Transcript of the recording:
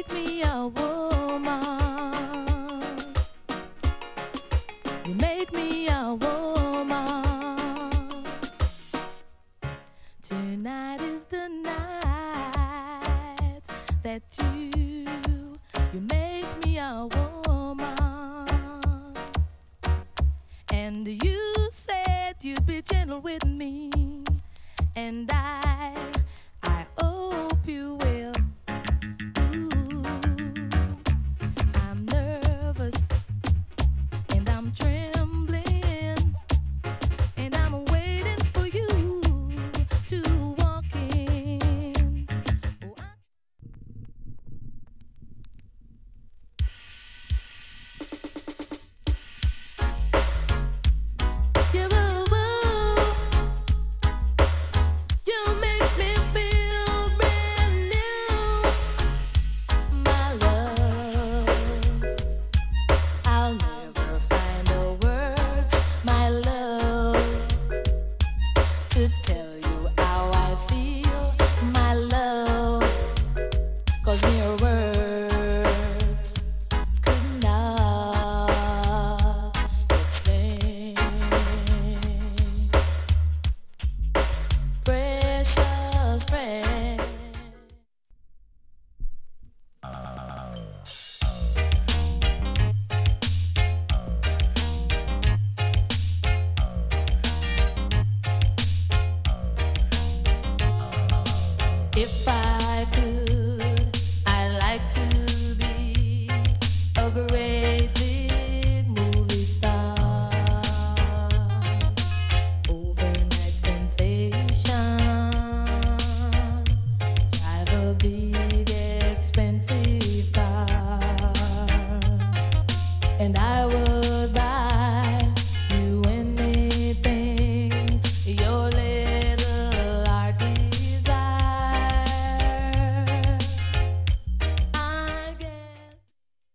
make me a woman. You make me a woman. Tonight is the night that you make me a woman. And you said you'd be gentle with me, and I hope you will. Ooh, I'm nervous and I'm trembling, and I'm waiting for you to walk in. Oh, you, you make me feel brand new, my love. I'll never find the words, my love, to tell